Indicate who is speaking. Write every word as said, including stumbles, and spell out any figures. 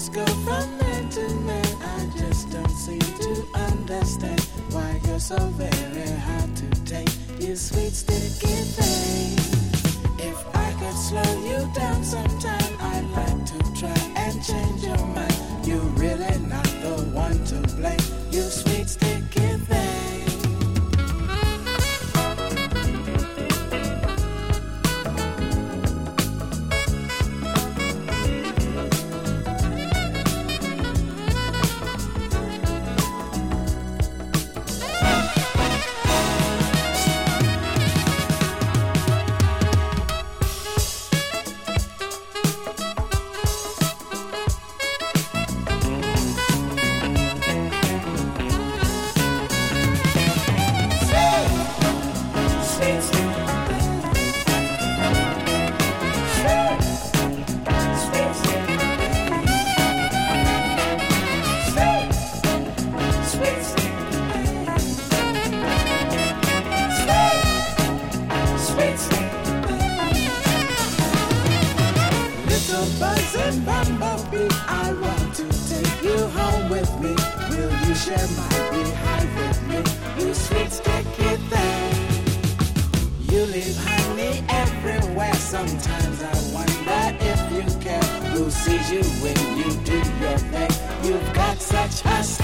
Speaker 1: just go from man to man. I just don't seem to understand why you're so very hard to take. You sweet sticky thing. If I could slow you down sometime, I'd like to try and change your mind. You're really not the one to blame. You sweet sticky thing. Buzzing bumblebee, I want to take you home with me. Will you share my beehive with me? You sweet sticky thing. You leave honey everywhere. Sometimes I wonder if you care. Who sees you when you do your thing? You've got such a